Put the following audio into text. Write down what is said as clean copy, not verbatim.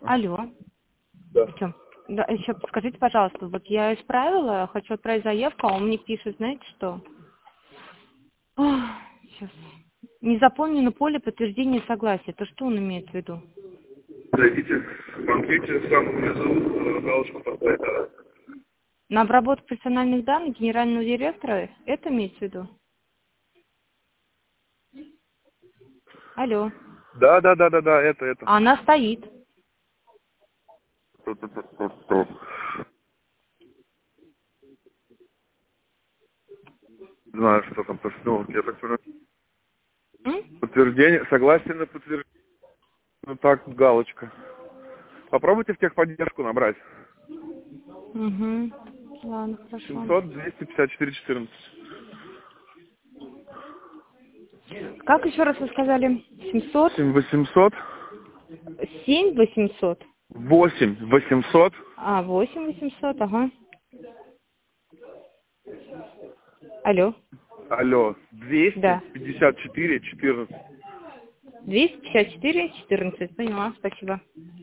Алло. Да. Всё. Да, еще подскажите, пожалуйста, вот я исправила, хочу отправить заявку, а он мне пишет, знаете что? Сейчас. Не заполнено поле подтверждения согласия. Это что он имеет в виду? Зайдите, смотрите, в самом низу галочку поставить, да. На обработку персональных данных генерального директора? Это имеется в виду? Алло. Да, это. А она стоит. Знаю, что там пошло. Я так понимаю. М? Подтверждение, согласие на подтверждение. Ну так, галочка. Попробуйте в техподдержку набрать. Угу. Ладно, хорошо. 700-254-14. Как еще раз вы сказали? 700? 7800. 7800? 8800. А, 8800, ага. Алло. Алло. Да. 254-14. 254 14. Поняла, спасибо.